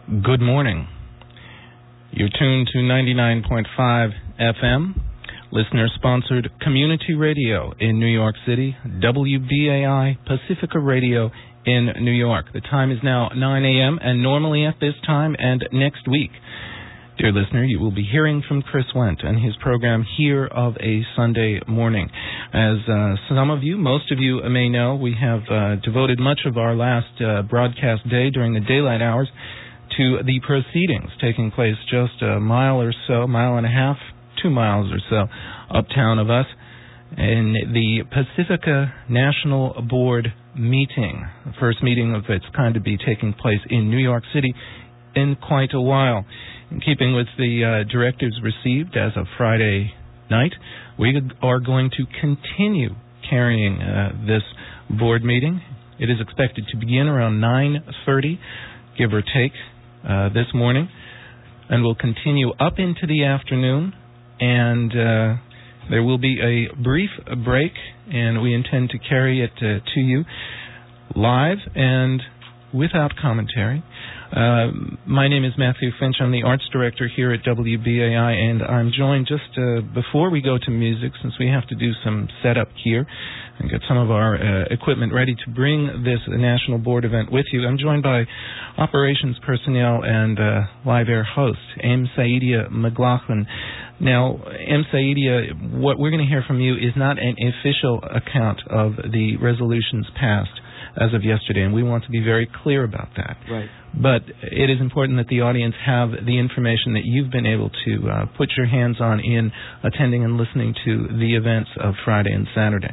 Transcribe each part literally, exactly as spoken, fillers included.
Good morning. You're tuned to ninety-nine point five F M, listener-sponsored community radio in New York City, W B A I Pacifica Radio in New York. The time is now nine a.m., and normally at this time and next week, dear listener, you will be hearing from Chris Wendt and his program Here of a Sunday Morning. As uh, some of you, most of you may know, we have uh, devoted much of our last uh, broadcast day during the daylight hours to the proceedings taking place just a mile or so, mile and a half, two miles or so uptown of us, in the Pacifica National Board meeting, the first meeting of its kind to be taking place in New York City in quite a while. In keeping with the uh, directives received as of Friday night, we are going to continue carrying uh, this board meeting. It is expected to begin around nine thirty, give or take, uh, this morning, and will continue up into the afternoon, and uh, there will be a brief break, and we intend to carry it uh, to you live and without commentary. Uh, my name is Matthew Finch. I'm the arts director here at W B A I, and I'm joined just uh, before we go to music, since we have to do some setup here and get some of our uh, equipment ready to bring this National Board event with you. I'm joined by operations personnel and uh, live air host, M. Saidia McLaughlin. Now, M. Saidia, what we're going to hear from you is not an official account of the resolutions passed as of yesterday, and we want to be very clear about that. Right. But it is important that the audience have the information that you've been able to uh, put your hands on in attending and listening to the events of Friday and Saturday.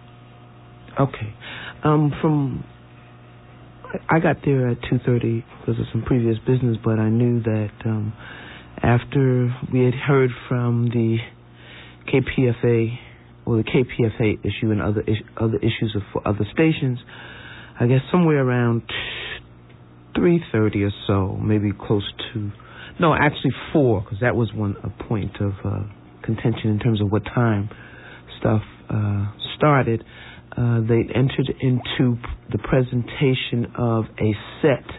Okay. Um, from I got there at two thirty because of some previous business, but I knew that um, after we had heard from the K P F A or the K P F A issue and other is- other issues of for other stations, I guess somewhere around three thirty or so, maybe close to, no, actually four, because that was one a point of uh, contention in terms of what time stuff uh, started. Uh, they entered into the presentation of a set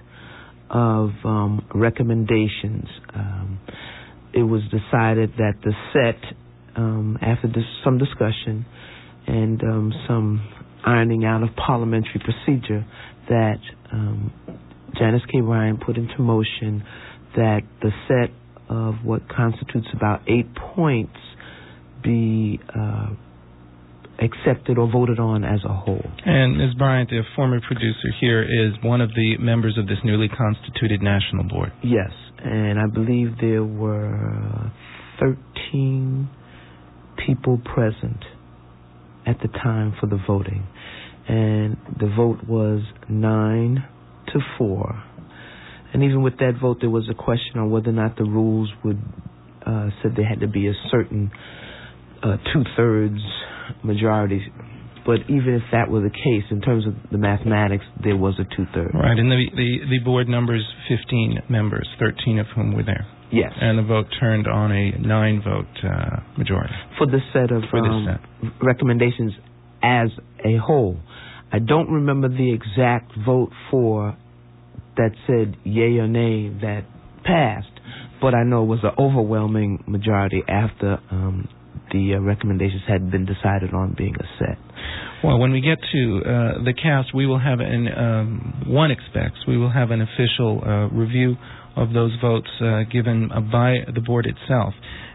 of um, recommendations. Um, it was decided that the set, um, after this, some discussion and um, some ironing out of parliamentary procedure, that um, Janice K. Ryan put into motion that the set of what constitutes about eight points be uh, accepted or voted on as a whole. And Miz Bryant, the former producer here, is one of the members of this newly constituted national board. Yes, and I believe there were thirteen people present at the time for the voting, and the vote was nine to four. And even with that vote, there was a question on whether or not the rules would uh, said there had to be a certain uh, two-thirds majority. But even if that were the case, in terms of the mathematics, there was a two-thirds. Right, and the, the, the board numbers fifteen members, thirteen of whom were there. Yes. And the vote turned on a nine-vote uh, majority. For the set of For um, this set. recommendations as a whole. I don't remember the exact vote for that said yay or nay that passed, but I know it was an overwhelming majority after um, the uh, recommendations had been decided on being a set. Well, when we get to uh, the cast, we will have an, um, one expects, we will have an official uh, review of those votes uh, given uh, by the board itself.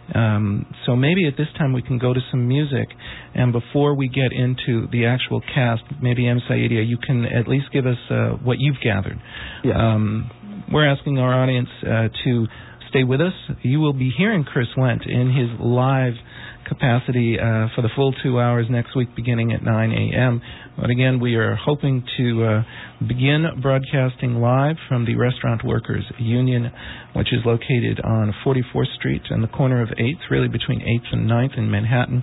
Um, so maybe at this time we can go to some music, and before we get into the actual cast, maybe M. Saidia, you can at least give us uh, what you've gathered. Yeah. Um, we're asking our audience uh, to stay with us. You will be hearing Chris Wendt in his live capacity uh, for the full two hours next week beginning at nine a.m. But again, we are hoping to uh, begin broadcasting live from the Restaurant Workers Union, which is located on forty-fourth Street and the corner of eighth, really between eighth and ninth in Manhattan.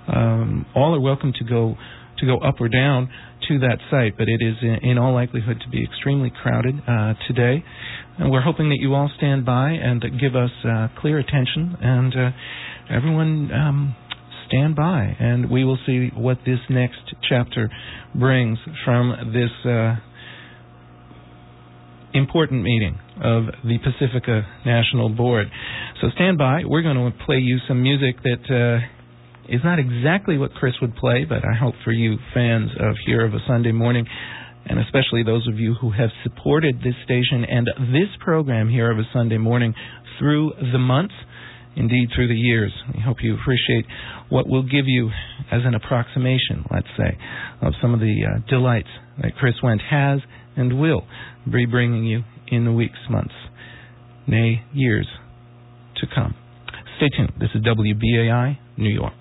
Um, all are welcome to go to go up or down to that site, but it is in, in all likelihood to be extremely crowded uh, today. And we're hoping that you all stand by and give us uh, clear attention, and uh, everyone um, stand by, and we will see what this next chapter brings from this uh, important meeting of the Pacifica National Board. So stand by. We're going to play you some music that uh, is not exactly what Chris would play, but I hope for you fans of Here of a Sunday Morning, and especially those of you who have supported this station and this program Here of a Sunday Morning through the months, indeed through the years. We hope you appreciate what we'll give you as an approximation, let's say, of some of the uh, delights that Chris Wendt has and will be bringing you in the weeks, months, nay, years to come. Stay tuned. This is W B A I, New York.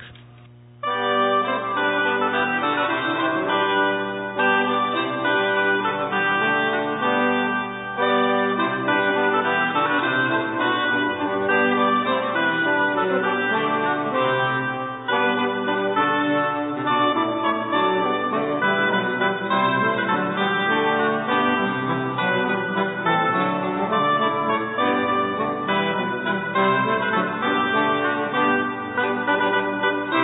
Thank you.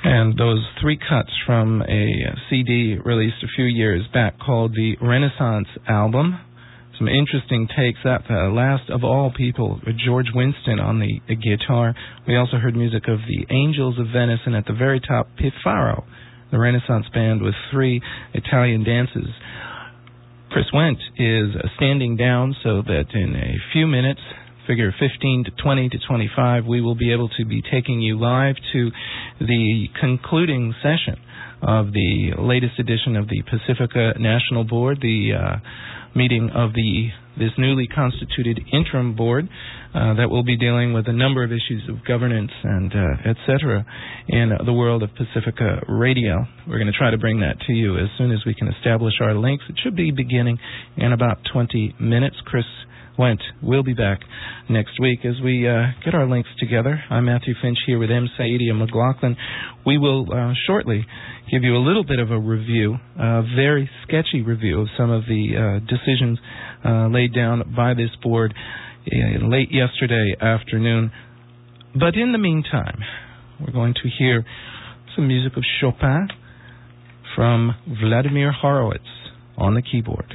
And those three cuts from a C D released a few years back called the Renaissance Album. Some interesting takes. That uh, last of all people, George Winston on the, the guitar. We also heard music of the Angels of Venice, and at the very top, Piffaro, the Renaissance band with three Italian dances. Chris Wendt is standing down so that in a few minutes, figure fifteen to twenty to twenty-five, we will be able to be taking you live to the concluding session of the latest edition of the Pacifica National Board, the uh, meeting of the this newly constituted interim board uh, that will be dealing with a number of issues of governance and uh, et cetera in the world of Pacifica Radio. We're going to try to bring that to you as soon as we can establish our links. It should be beginning in about twenty minutes. Chris Wendt will be back next week as we uh, get our links together. I'm Matthew Finch here with M. Saidi and McLaughlin. We will uh, shortly give you a little bit of a review, a very sketchy review of some of the uh, decisions uh, laid down by this board uh, late yesterday afternoon. But in the meantime, we're going to hear some music of Chopin from Vladimir Horowitz on the keyboard.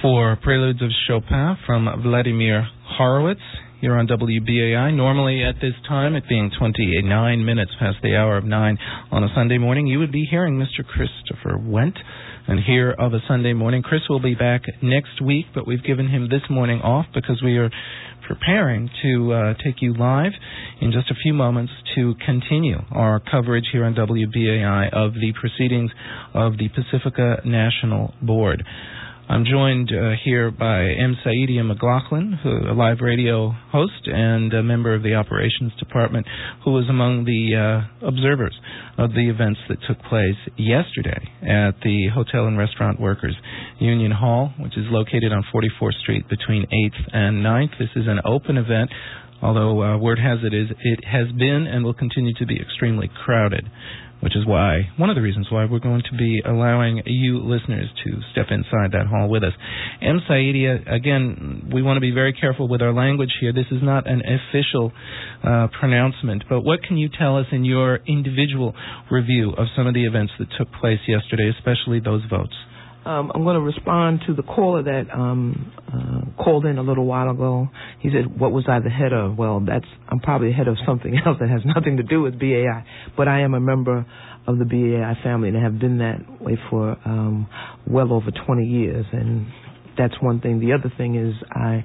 for Preludes of Chopin from Vladimir Horowitz here on W B A I. Normally at this time, it being twenty-nine minutes past the hour of nine on a Sunday morning, you would be hearing Mister Christopher Wendt. And here of a Sunday morning, Chris will be back next week, but we've given him this morning off because we are preparing to uh, take you live in just a few moments to continue our coverage here on W B A I of the proceedings of the Pacifica National Board. I'm joined uh, here by M. Saidia McLaughlin, who, a live radio host and a member of the Operations Department, who was among the uh, observers of the events that took place yesterday at the Hotel and Restaurant Workers Union Hall, which is located on forty-fourth Street between eighth and ninth. This is an open event, although uh, word has it is it has been and will continue to be extremely crowded, which is why, one of the reasons why we're going to be allowing you listeners to step inside that hall with us. M. Saidia, again, we want to be very careful with our language here. This is not an official uh, pronouncement, but what can you tell us in your individual review of some of the events that took place yesterday, especially those votes? Um, I'm going to respond to the caller that um, uh, called in a little while ago. He said, what was I the head of? Well, that's I'm probably head of something else that has nothing to do with B A I. But I am a member of the B A I family and have been that way for um, well over twenty years. And that's one thing. The other thing is I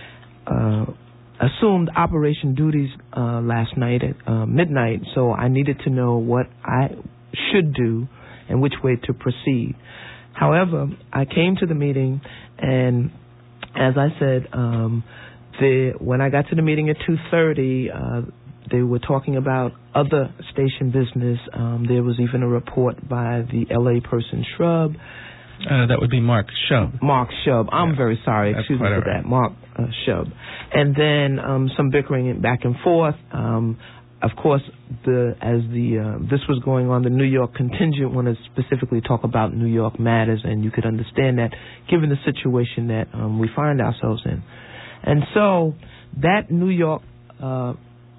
uh, assumed operation duties uh, last night at uh, midnight, so I needed to know what I should do and which way to proceed. However, I came to the meeting, and as I said, um, the, when I got to the meeting at two thirty, uh, they were talking about other station business. Um, there was even a report by the L A person, Shrub. Uh, that would be Mark Shub. Mark Shub. I'm yeah. very sorry. That's Excuse me for right. that. Mark uh, Shub. And then um, some bickering back and forth. Um, Of course, the as the uh, this was going on, the New York contingent wanted to specifically talk about New York matters, and you could understand that given the situation that um, we find ourselves in. And so that New York uh,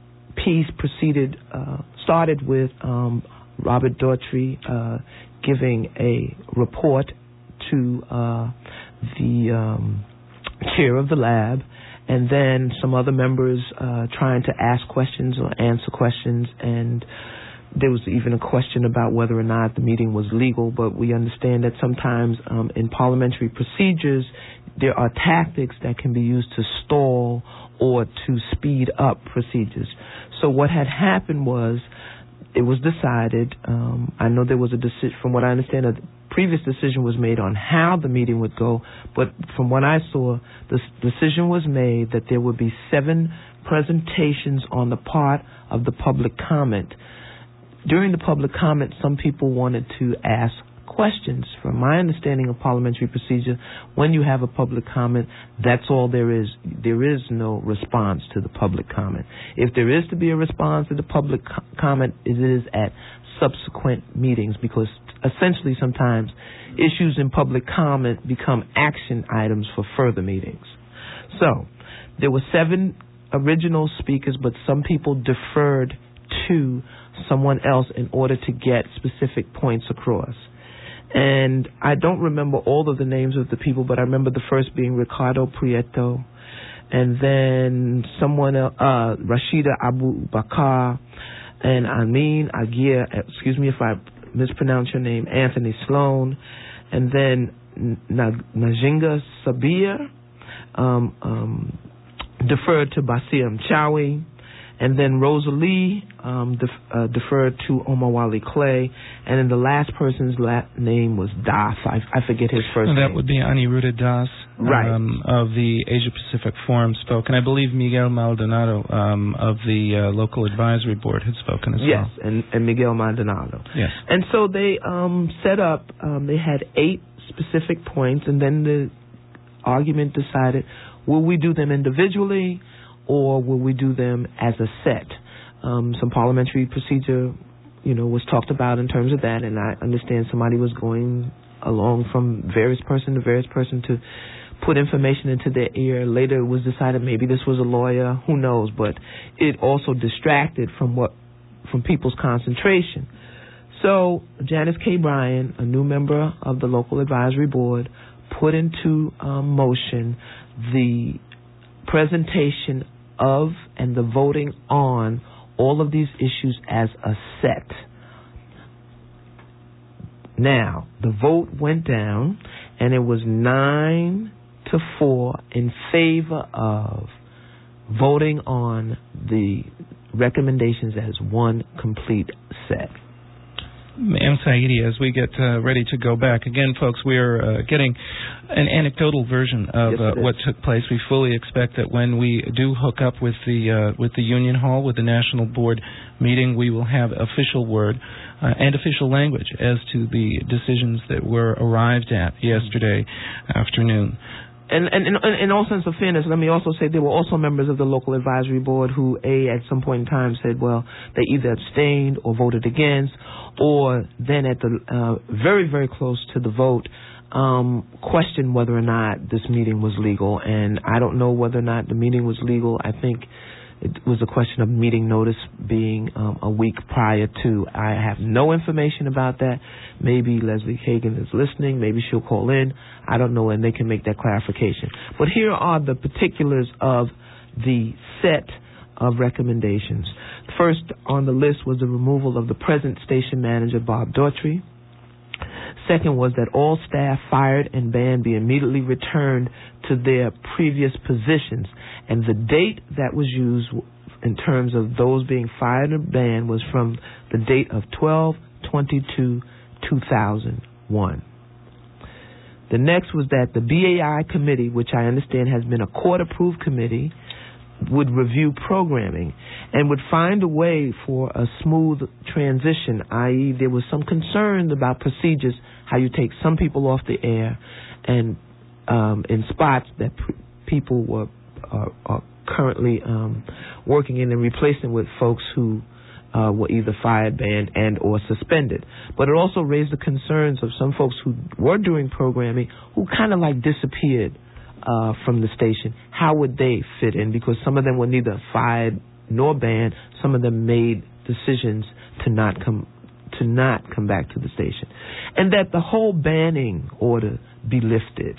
piece proceeded, uh, started with um, Robert Daughtry uh, giving a report to uh, the um, chair of the lab, and then some other members uh, trying to ask questions or answer questions, and there was even a question about whether or not the meeting was legal, but we understand that sometimes um, in parliamentary procedures, there are tactics that can be used to stall or to speed up procedures. So what had happened was it was decided, um, I know there was a decision, from what I understand, a previous decision was made on how the meeting would go, but from what I saw, the decision was made that there would be seven presentations on the part of the public comment. During the public comment, some people wanted to ask questions. From my understanding of parliamentary procedure, when you have a public comment, that's all there is. There is no response to the public comment. If there is to be a response to the public co- comment, it is at subsequent meetings, because essentially sometimes issues in public comment become action items for further meetings. So there were seven original speakers, but some people deferred to someone else in order to get specific points across. And I don't remember all of the names of the people, but I remember the first being Ricardo Prieto, and then someone else, uh, Rashida Abu Bakar, and Amin Aguirre, excuse me if I mispronounce your name, Anthony Sloan, and then Najinga Sabir, um, um, deferred to Basim Chawi, and then Rosalie um, def, uh, deferred to Omawali Clay, and then the last person's la- name was Das. I, I forget his first that name. That would be Aniruddha Das, right. um, of the Asia Pacific Forum spoke, and I believe Miguel Maldonado um, of the uh, local advisory board had spoken as yes, well. Yes, and, and Miguel Maldonado. Yes. And so they um, set up, um, they had eight specific points, and then the argument decided, will we do them individually, or will we do them as a set? Um, some parliamentary procedure, you know, was talked about in terms of that, and I understand somebody was going along from various person to various person to put information into their ear. Later it was decided maybe this was a lawyer, who knows, but it also distracted from what from people's concentration. So Janice K. Bryan, a new member of the local advisory board, put into uh, motion the presentation of and the voting on all of these issues as a set. Now, the vote went down, and it was nine to four in favor of voting on the recommendations as one complete set. Ma'am Saidi, as we get uh, ready to go back, again, folks, we are uh, getting an anecdotal version of yes, uh, what took place. We fully expect that when we do hook up with the uh, with the Union Hall, with the National Board meeting, we will have official word uh, and official language as to the decisions that were arrived at yesterday afternoon. And, and, and in all sense of fairness, let me also say there were also members of the local advisory board who, A, at some point in time said, well, they either abstained or voted against, or then at the uh, very, very close to the vote, um, questioned whether or not this meeting was legal. And I don't know whether or not the meeting was legal. I think it was a question of meeting notice being um, a week prior to. I have no information about that. Maybe Leslie Kagan is listening. Maybe she'll call in. I don't know, and they can make that clarification. But here are the particulars of the set of recommendations. First on the list was the removal of the present station manager, Bob Daughtry. Second was that all staff fired and banned be immediately returned to their previous positions. And the date that was used in terms of those being fired or banned was from the date of twelve twenty-two two thousand one. The next was that the B A I committee, which I understand has been a court-approved committee, would review programming and would find a way for a smooth transition, that is there was some concern about procedures, how you take some people off the air and um, in spots that p- people were are, are currently um, working in and replacing with folks who uh, were either fired, banned, and or suspended. But it also raised the concerns of some folks who were doing programming who kind of like disappeared Uh, from the station. How would they fit in? Because some of them were neither fired nor banned. Some of them made decisions to not come to not come back to the station, and that the whole banning order be lifted.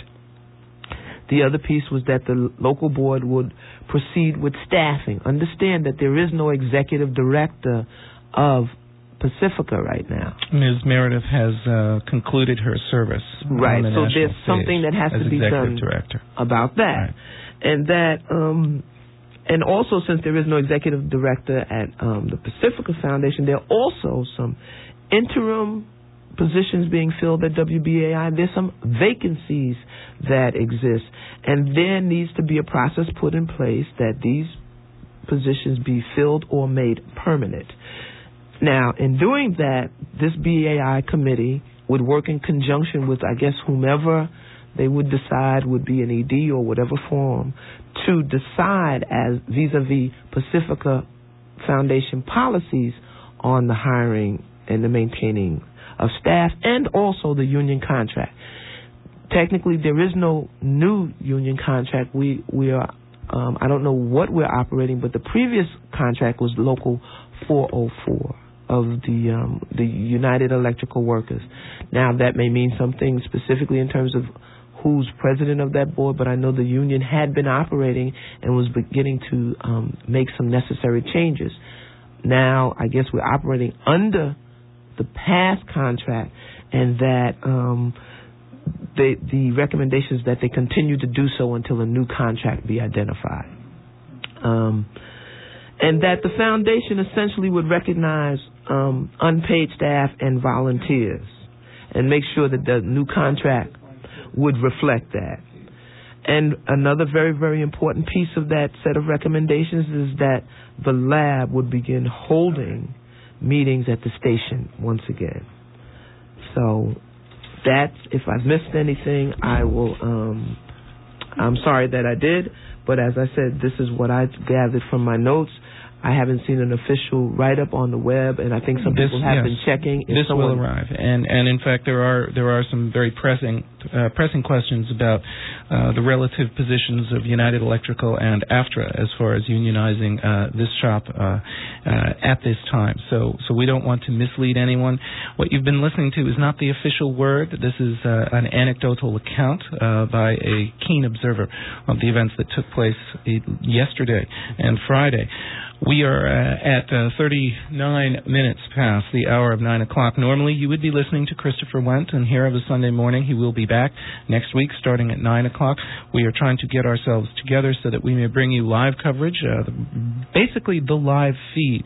The other piece was that the local board would proceed with staffing. Understand that there is no executive director of Pacifica right now. Miz Meredith has uh, concluded her service. Right, the so there's something that has to be done director. about that. Right. And that, um, and also since there is no executive director at um, the Pacifica Foundation, there are also some interim positions being filled at W B A I. There's some vacancies that exist, and there needs to be a process put in place that these positions be filled or made permanent. Now, in doing that, this B A I committee would work in conjunction with, I guess, whomever they would decide would be an E D or whatever form to decide as vis-a-vis Pacifica Foundation policies on the hiring and the maintaining of staff and also the union contract. Technically, there is no new union contract. We we are, um, I don't know what we're operating, but the previous contract was Local four oh four. Of the um, the United Electrical Workers. Now, that may mean something specifically in terms of who's president of that board, but I know the union had been operating and was beginning to um, make some necessary changes. Now, I guess we're operating under the past contract, and that um, the, the recommendation is that they continue to do so until a new contract be identified. Um, and that the foundation essentially would recognize um, unpaid staff and volunteers and make sure that the new contract would reflect that. And another very, very important piece of that set of recommendations is that the lab would begin holding meetings at the station once again. So that's, if I've missed anything, I will, um, I'm sorry that I did, but as I said, this is what I gathered from my notes. I haven't seen an official write-up on the web, and I think some this, people have yes. been checking. If this someone... will arrive, and and in fact, there are there are some very pressing uh, pressing questions about uh, the relative positions of United Electrical and AFTRA as far as unionizing uh, this shop uh, uh, at this time. So, so we don't want to mislead anyone. What you've been listening to is not the official word. This is uh, an anecdotal account uh, by a keen observer of the events that took place yesterday and Friday. We are uh, at uh, thirty-nine minutes past the hour of nine o'clock. Normally, you would be listening to Christopher Wendt, and here of a Sunday morning, he will be back next week starting at nine o'clock. We are trying to get ourselves together so that we may bring you live coverage, uh, basically the live feed,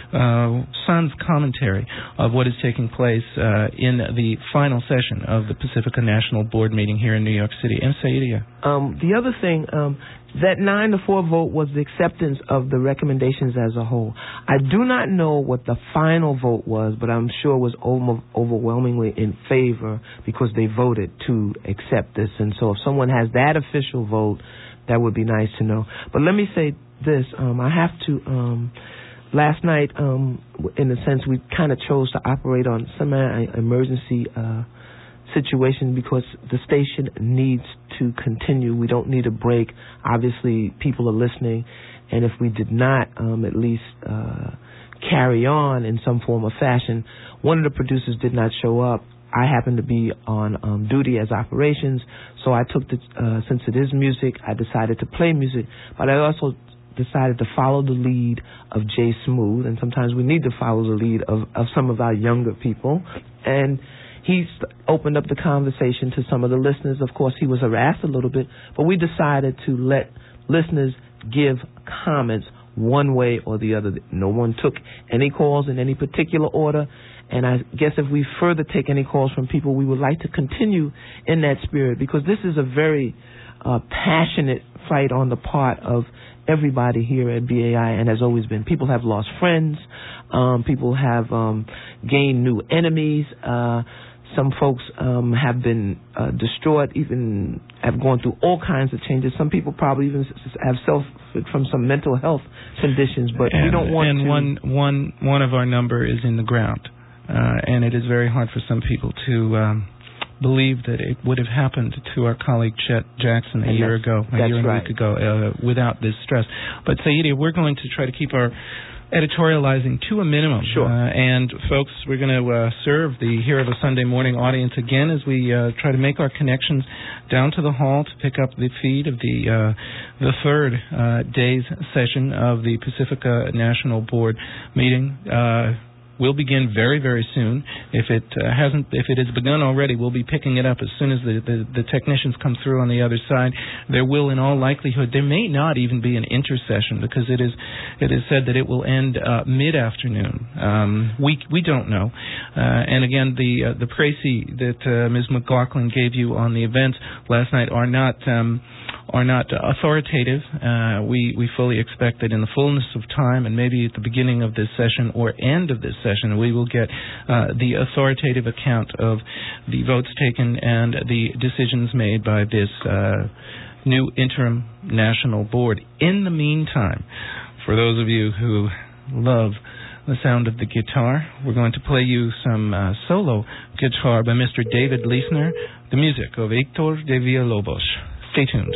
uh, Sun's commentary of what is taking place uh, in the final session of the Pacifica National Board meeting here in New York City. And Saidiya. Um, the other thing, um, that nine to four vote was the acceptance of the recommendations as a whole. I do not know what the final vote was, but I'm sure it was over, overwhelmingly in favor because they voted to accept this. And so if someone has that official vote, that would be nice to know. But let me say this. Um, I have to... Um, last night, um, in a sense, we kind of chose to operate on semi-emergency uh situation because the station needs to continue. We don't need a break. Obviously, people are listening, and if we did not um, at least uh, carry on in some form or fashion, one of the producers did not show up. I happened to be on um, duty as operations, so I took the, uh, since it is music, I decided to play music, but I also decided to follow the lead of Jay Smooth, and sometimes we need to follow the lead of, of some of our younger people, and he opened up the conversation to some of the listeners. Of course, he was harassed a little bit, but we decided to let listeners give comments one way or the other. No one took any calls in any particular order, and I guess if we further take any calls from people, we would like to continue in that spirit because this is a very uh, passionate fight on the part of everybody here at B A I and has always been. People have lost friends. Um, people have um, gained new enemies. Uh, Some folks um, have been uh, distraught, even have gone through all kinds of changes. Some people probably even have suffered from some mental health conditions, but and, we don't want and to... And one, one, one of our number is in the ground, uh, and it is very hard for some people to um, believe that it would have happened to our colleague Chet Jackson a and year ago, a year and right. a week ago, uh, without this stress. But, Saidiya, we're going to try to keep our editorializing to a minimum. Sure. Uh, and, folks, we're going to uh, serve the Here of a Sunday Morning audience again as we uh, try to make our connections down to the hall to pick up the feed of the uh, the third uh, day's session of the Pacifica National Board meeting. Uh, We'll begin very, very soon. If it uh, hasn't, if it has begun already, we'll be picking it up as soon as the, the, the technicians come through on the other side. There will, in all likelihood, there may not even be an intersession because it is, it is said that it will end uh, mid-afternoon. Um, we we don't know. Uh, and again, the uh, the précis that uh, Miz McLaughlin gave you on the events last night are not. Um, are not authoritative. Uh, we, we fully expect that in the fullness of time and maybe at the beginning of this session or end of this session, we will get uh, the authoritative account of the votes taken and the decisions made by this uh, new interim national board. In the meantime, for those of you who love the sound of the guitar, we're going to play you some uh, solo guitar by Mister David Leisner, the music of Hector de Villalobos. Stay tuned.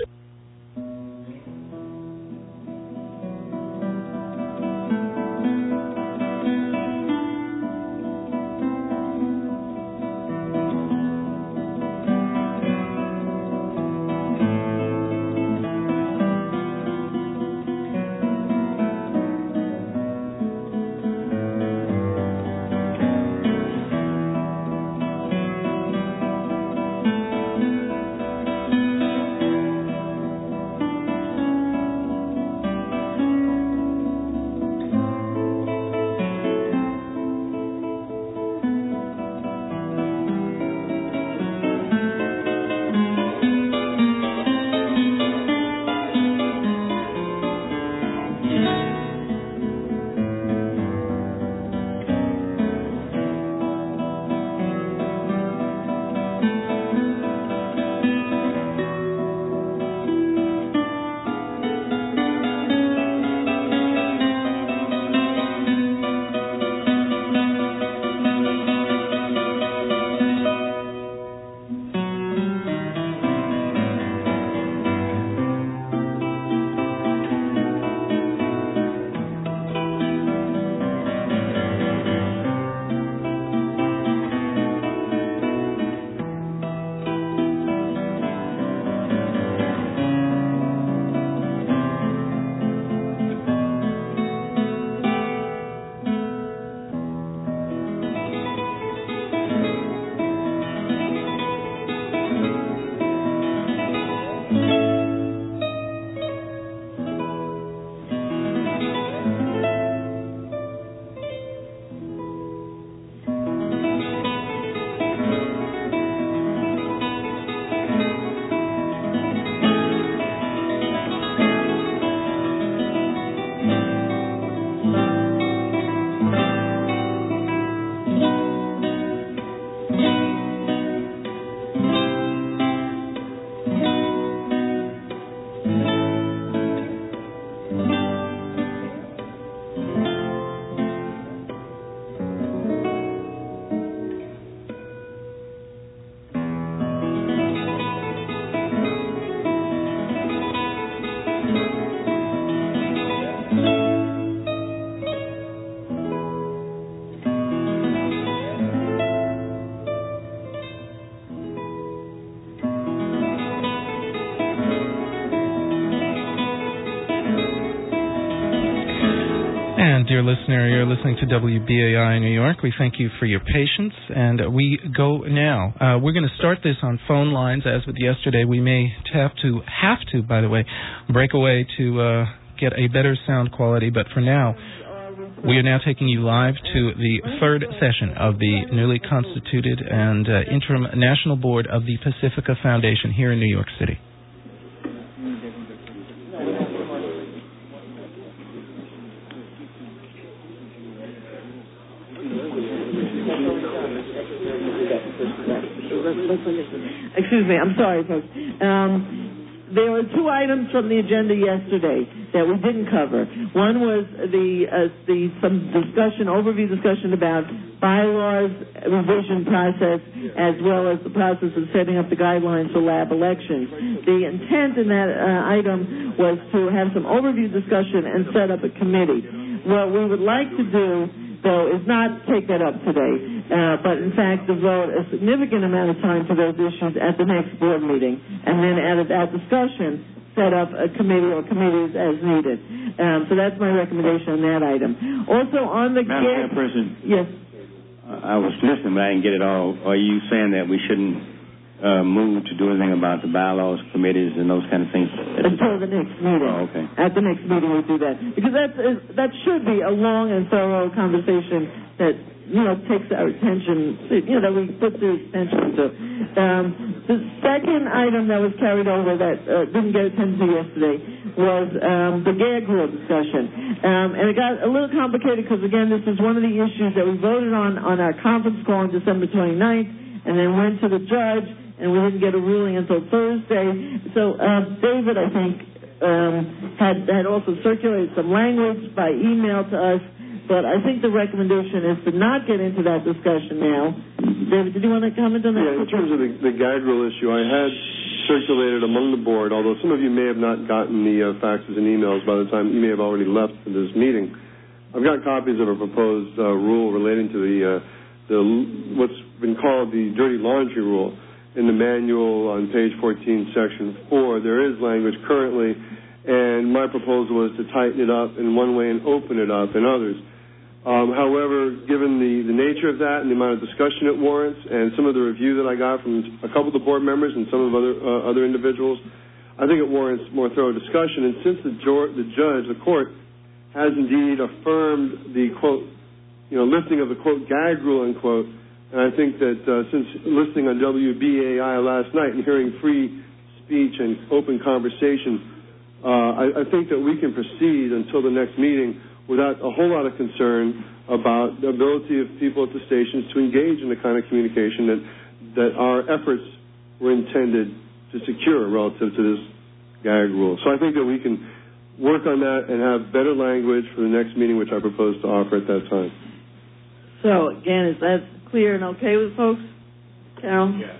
dear listener, you're listening to W B A I New York. We thank you for your patience, and we go now. Uh, we're going to start this on phone lines. As with yesterday, we may have to, have to, by the way, break away to uh, get a better sound quality, but for now, we are now taking you live to the third session of the newly constituted and uh, interim National Board of the Pacifica Foundation here in New York City. Excuse me, I'm sorry, folks. Um, there were two items from the agenda yesterday that we didn't cover. One was the uh, the some discussion, overview discussion about bylaws revision process, as well as the process of setting up the guidelines for lab elections. The intent in that uh, item was to have some overview discussion and set up a committee. What we would like to do, though, is not take that up today, uh, but in fact devote a significant amount of time to those issues at the next board meeting, and then out of that discussion, set up a committee or committees as needed. Um, so that's my recommendation on that item. Also on the... Madam President. Yes. Uh, I was listening, but I didn't get it all. Are you saying that we shouldn't uh, move to do anything about the bylaws, committees, and those kind of things? Until the next meeting. Oh, okay. At the next meeting we'll do that. Because that's, that should be a long and thorough conversation that, you know, takes our attention, you know, that we put the attention to. Um, the second item that was carried over that uh, didn't get attention to yesterday was um, the gag rule discussion. Um, and it got a little complicated because, again, this is one of the issues that we voted on on our conference call on December twenty-ninth and then went to the judge, and we didn't get a ruling until Thursday. So uh, David, I think, um, had, had also circulated some language by email to us, but I think the recommendation is to not get into that discussion now. David, did you want to comment on that? Yeah, in terms of the, the gag rule issue, I had circulated among the board, although some of you may have not gotten the uh, faxes and emails by the time you may have already left for this meeting. I've got copies of a proposed uh, rule relating to the, uh, the what's been called the dirty laundry rule. In the manual on page fourteen, section four, there is language currently, and my proposal is to tighten it up in one way and open it up in others. Um, however, given the, the nature of that and the amount of discussion it warrants and some of the review that I got from a couple of the board members and some of other uh, other individuals, I think it warrants more thorough discussion. And since the, jo- the judge, the court, has indeed affirmed the, quote, you know, lifting of the, quote, gag rule, unquote, and I think that uh, since listening on W B A I last night and hearing free speech and open conversation, uh, I, I think that we can proceed until the next meeting without a whole lot of concern about the ability of people at the stations to engage in the kind of communication that, that our efforts were intended to secure relative to this gag rule. So I think that we can work on that and have better language for the next meeting, which I propose to offer at that time. So, again, is that clear and okay with folks? Carol? Yes.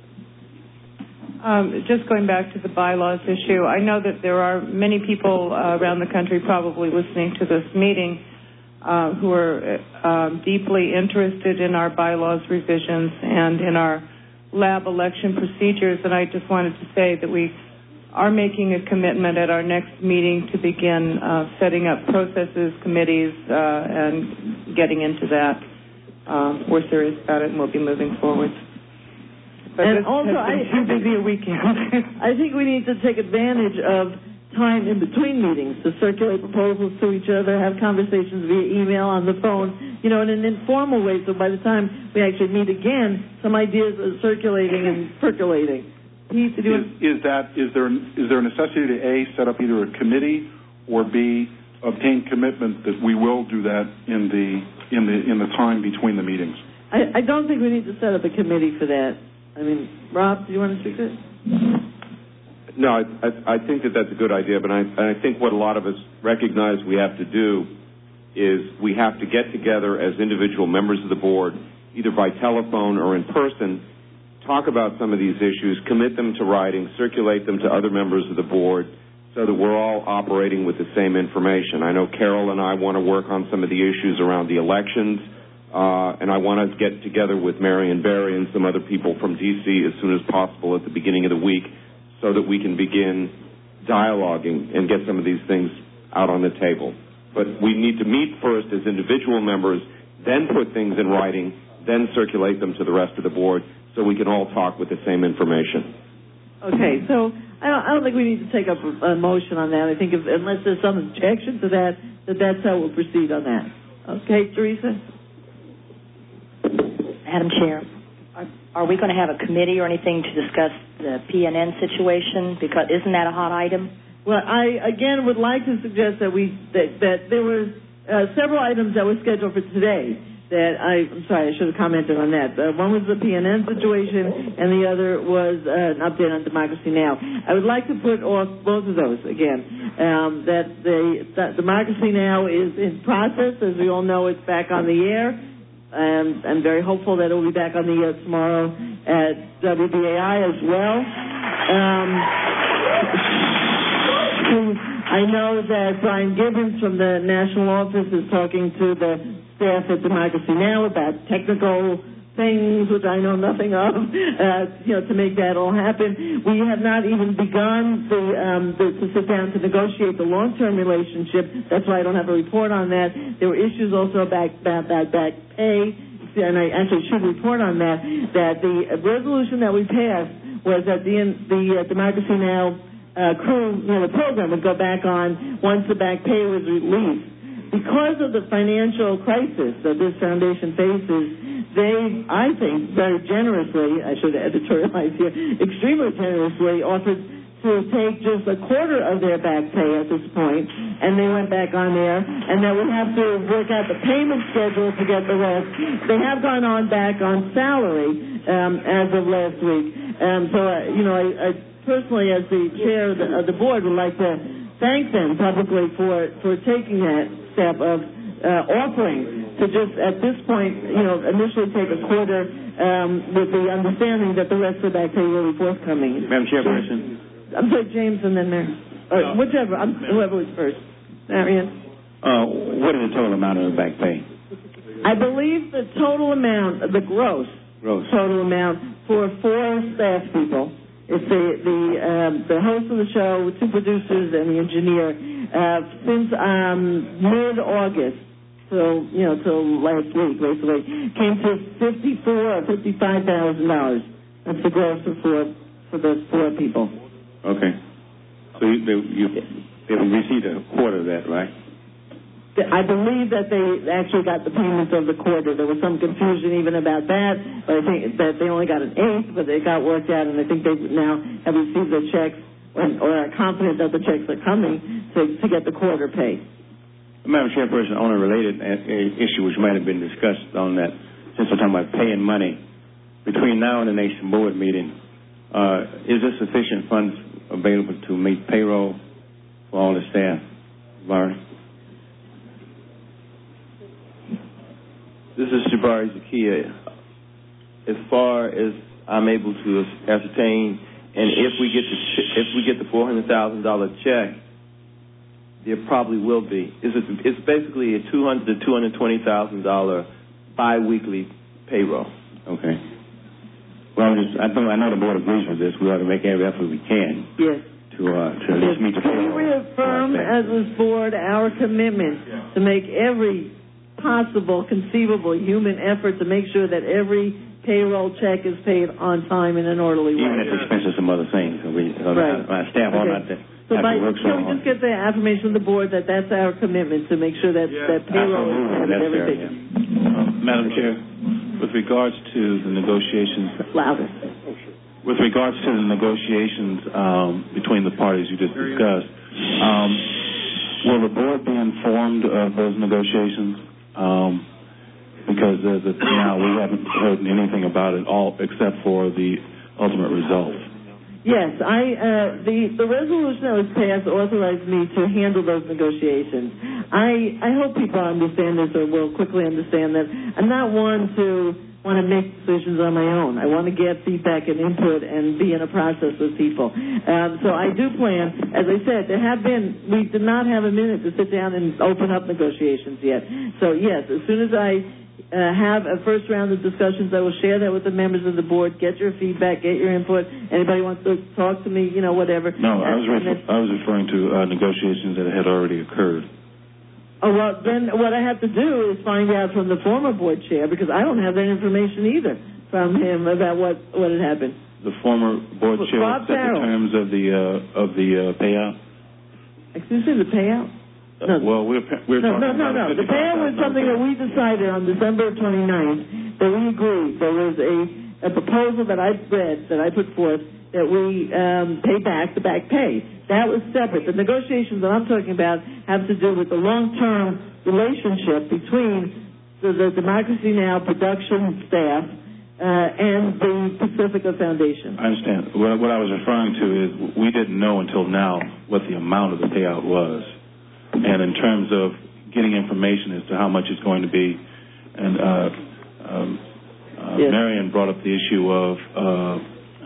Um, just going back to the bylaws issue, I know that there are many people uh, around the country probably listening to this meeting uh, who are um, deeply interested in our bylaws revisions and in our lab election procedures, and I just wanted to say that we are making a commitment at our next meeting to begin uh, setting up processes, committees, uh, and getting into that. Um, we're serious about it, and we'll be moving forward. But and this also, has been too busy a weekend. I think we need to take advantage of time in between meetings to circulate proposals to each other, have conversations via email, on the phone, you know, in an informal way, so by the time we actually meet again, some ideas are circulating and percolating. Heath, is, is that is there is there a necessity to A, set up either a committee, or B, obtain commitment that we will do that in the in the in the time between the meetings? I, I don't think we need to set up a committee for that. I mean, Rob, do you want to speak to it? No, I, I, I think that that's a good idea, but I, I think what a lot of us recognize we have to do is we have to get together as individual members of the board, either by telephone or in person, talk about some of these issues, commit them to writing, circulate them to other members of the board so that we're all operating with the same information. I know Carol and I want to work on some of the issues around the elections, uh, and I want to get together with Marion Barry and some other people from D C as soon as possible at the beginning of the week so that we can begin dialoguing and get some of these things out on the table. But we need to meet first as individual members, then put things in writing, then circulate them to the rest of the board so we can all talk with the same information. Okay, so I don't, I don't think we need to take up a, a motion on that. I think if, unless there's some objection to that, that that's how we'll proceed on that. Okay, Teresa? Madam Chair, are, are we going to have a committee or anything to discuss the P N N situation? Because isn't that a hot item? Well, I, again, would like to suggest that we that, that there were uh, several items that were scheduled for today that I, I'm sorry, I should have commented on that. Uh, one was the P N N situation, and the other was uh, an update on Democracy Now! I would like to put off both of those again. Um, that the that Democracy Now! Is in process. As we all know, it's back on the air. And I'm very hopeful that it will be back on the air tomorrow at W B A I as well. Um, I know that Brian Gibbons from the national office is talking to the staff at Democracy Now! About technical things which I know nothing of, uh, you know, to make that all happen. We have not even begun the, um, the, to sit down to negotiate the long-term relationship. That's why I don't have a report on that. There were issues also about, about, about back pay, and I actually should report on that, that the resolution that we passed was that the, the uh, Democracy Now! Uh, crew, you know, the program would go back on once the back pay was released. Because of the financial crisis that this foundation faces, they, I think, very generously, I should editorialize here, extremely generously offered to take just a quarter of their back pay at this point, and they went back on there, and that we have to work out the payment schedule to get the rest. They have gone on back on salary um, as of last week. Um, so, uh, you know, I, I personally, as the chair of the, of the board, would like to thank them publicly for, for taking that step of uh, offering to just, at this point, you know, initially take a quarter um, with the understanding that the rest of the back pay will be forthcoming. Madam Chairperson. I'm sorry, James, and then Mary. Or no. Whichever, I'm, whoever was first. Marion. Uh, what is the total amount of the back pay? I believe the total amount, the gross, gross. total amount for four staff people. It's the the um, the host of the show, two producers, and the engineer. Uh, since um, mid-August, till you know, till last week, basically, came to fifty-four or fifty-five thousand dollars. That's the gross for four for those four people. Okay. So you, they, you, they received a quarter of that, right? I believe that they actually got the payments of the quarter. There was some confusion even about that, but I think that they only got an eighth, but it got worked out, and I think they now have received their checks or are confident that the checks are coming to, to get the quarter paid. Madam Chairperson, on a related issue which might have been discussed on that, since we're talking about paying money, between now and the next board meeting, uh, is there sufficient funds available to meet payroll for all the staff? Barry? This is Jabari Zakia. As far as I'm able to ascertain, and if we get the ch- if we get the four hundred thousand dollar check, there probably will be. It's, a, it's basically a two hundred to two hundred twenty thousand dollar biweekly payroll. Okay. Well, just, I, know, I know the board agrees with this. We ought to make every effort we can. Yes. To uh, to at least meet the payroll. We reaffirm as this board our commitment yeah. to make every possible, conceivable human effort to make sure that every payroll check is paid on time in an orderly way. Even at the expense of some other things. So we, so right. our, our staff okay. ought not to so have by, to work so can we just get the affirmation of the board that that's our commitment to make sure that, yeah. that payroll is paid everything? Yeah. Uh, Madam Chair, with regards to the negotiations... Louder. With regards to the negotiations um, between the parties you just discussed, um, will the board be informed of those negotiations? Um, because uh, the, now we haven't heard anything about it all except for the ultimate result. Yes, I uh, the the resolution that was passed authorized me to handle those negotiations. I I hope people understand this or will quickly understand that I'm not one to want to make decisions on my own. I want to get feedback and input and be in a process with people. Um, so I do plan, as I said, there have been, we did not have a minute to sit down and open up negotiations yet. So yes, as soon as I uh, have a first round of discussions, I will share that with the members of the board, get your feedback, get your input. Anybody wants to talk to me, you know, whatever. No, I was, refer- I was referring to uh, negotiations that had already occurred. Oh, well, then what I have to do is find out from the former board chair, because I don't have that information either from him about what, what had happened. The former board chair Bob set the Farrell. terms of the uh, of the uh, payout. Excuse me, the payout? Uh, well, we're we're no, talking no, no, about no. The payout was something that we decided on December twenty-ninth that we agreed. There was a, a proposal that I read, that I put forth, that we um, pay back the back pay. That was separate. The negotiations that I'm talking about have to do with the long-term relationship between the, the Democracy Now! Production staff uh, and the Pacifica Foundation. I understand. What, what I was referring to is we didn't know until now what the amount of the payout was. And in terms of getting information as to how much it's going to be, and uh, um, uh, yes. Marion brought up the issue of uh,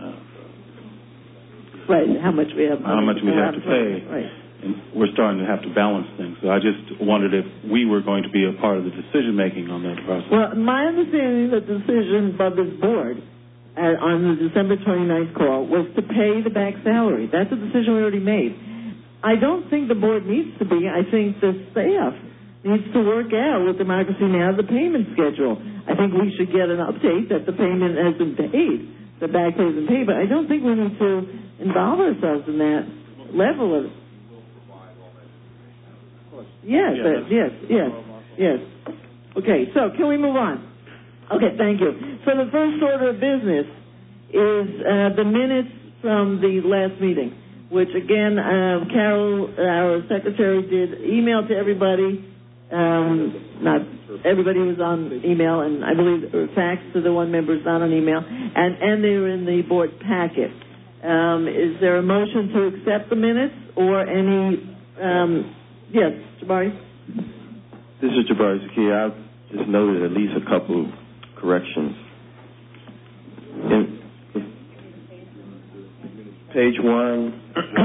right, how much we have how much we have to pay. Right. And we're starting to have to balance things. So I just wondered if we were going to be a part of the decision making on that process. Well, my understanding of the decision by this board uh, on the December twenty-ninth call was to pay the back salary. That's a decision we already made. I don't think the board needs to be. I think the staff needs to work out with Democracy Now! The payment schedule. I think we should get an update that the payment has been paid, the back pay has been paid, but I don't think we need to involve ourselves in that level of. Yes, Yeah, uh, yes, yes, yes. Okay, so can we move on? Okay, thank you. So the first order of business is uh, the minutes from the last meeting, which again, uh, Carol, our secretary, did email to everybody. Um, not everybody was on email, and I believe there were fax to the one members not on email, and, and they were in the board packet. Um, is there a motion to accept the minutes or any, um, yes, Jabari? This is Jabari Zakia. I've just noted at least a couple corrections. In page one,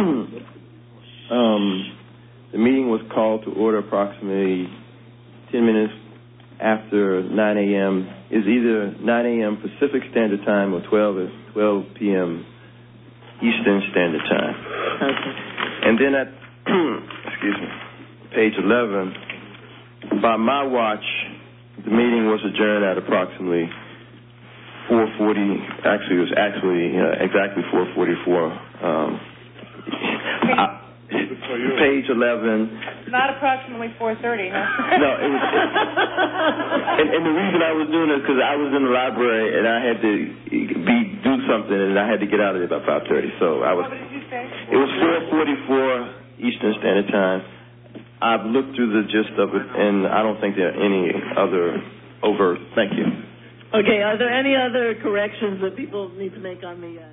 um, the meeting was called to order approximately ten minutes after nine a.m. is either nine a.m. Pacific Standard Time or twelve p.m. Eastern Standard Time. Okay. And then at, excuse me, page eleven, by my watch, the meeting was adjourned at approximately four forty. Actually, it was actually uh, exactly four forty-four. Um, I, page eleven. Not approximately four thirty, huh? No, it was. and, and the reason I was doing it is because I was in the library and I had to be do something and I had to get out of there about five thirty. So I was. What did you say? It was four forty-four Eastern Standard Time. I've looked through the gist of it, and I don't think there are any other overt. Thank you. Okay, are there any other corrections that people need to make on the uh...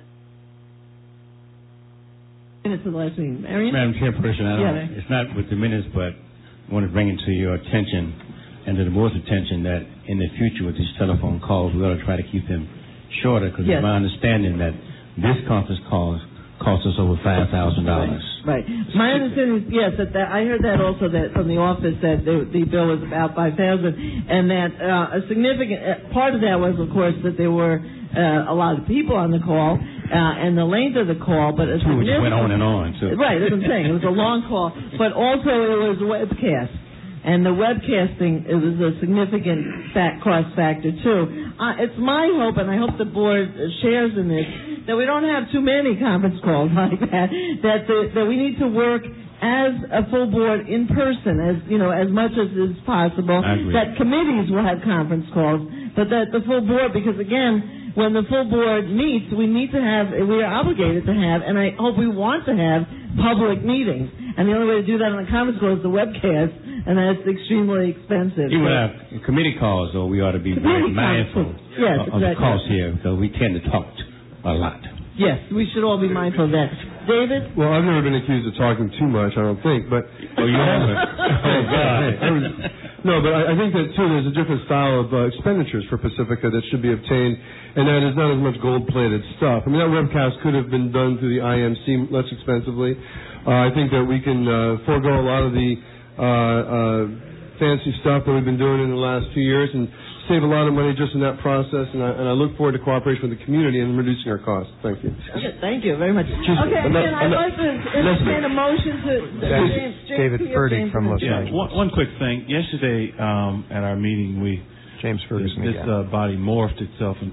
minutes of the last meeting? Marion? Madam Chairperson, I don't, Yeah, it's not with the minutes, but I want to bring it to your attention and to the board's attention that in the future with these telephone calls, we ought to try to keep them shorter, because Yes. it's my understanding that this conference call costs us over five thousand dollars. Right. My understanding is, yes, that, that I heard that also that from the office that the, the bill was about five thousand dollars, and that uh, a significant uh, part of that was, of course, that there were uh, a lot of people on the call uh, and the length of the call, but a Which significant... went on and on. So. Right, that's what I'm saying. It was a long call, but also it was a webcast. And the webcasting, it was a significant fact, cost factor, too. Uh, it's my hope, and I hope the board shares in this, that we don't have too many conference calls like that, that, the, that we need to work as a full board in person, as, you know, as much as is possible, that committees will have conference calls, but that the full board, because, again, when the full board meets, we need to have, we are obligated to have, and I hope we want to have, public meetings. And the only way to do that on a conference call is the webcast, and that's extremely expensive. Even so, our committee calls, though, we ought to be very mindful yes, of, of exactly. the calls here, because we tend to talk a lot. Yes, we should all be mindful of that. David? Well, I've never been accused of talking too much, I don't think, but... Oh, you haven't? Oh, God. No, but I, I think that, too, there's a different style of uh, expenditures for Pacifica that should be obtained, and that is not as much gold-plated stuff. I mean, that webcast could have been done through the I M C less expensively. Uh, I think that we can uh, forego a lot of the uh, uh, fancy stuff that we've been doing in the last few years and save a lot of money just in that process, and I, and I look forward to cooperation with the community and reducing our costs. Thank you. Okay, thank you very much. Excuse me. Okay, Unless- again, I'd unless- like to entertain a motion to... That's James- James David Pierce, Furtick James from Los Pierce. Angeles. Yeah, one, one quick thing. Yesterday um, at our meeting, we James Ferguson this again. uh, body morphed itself into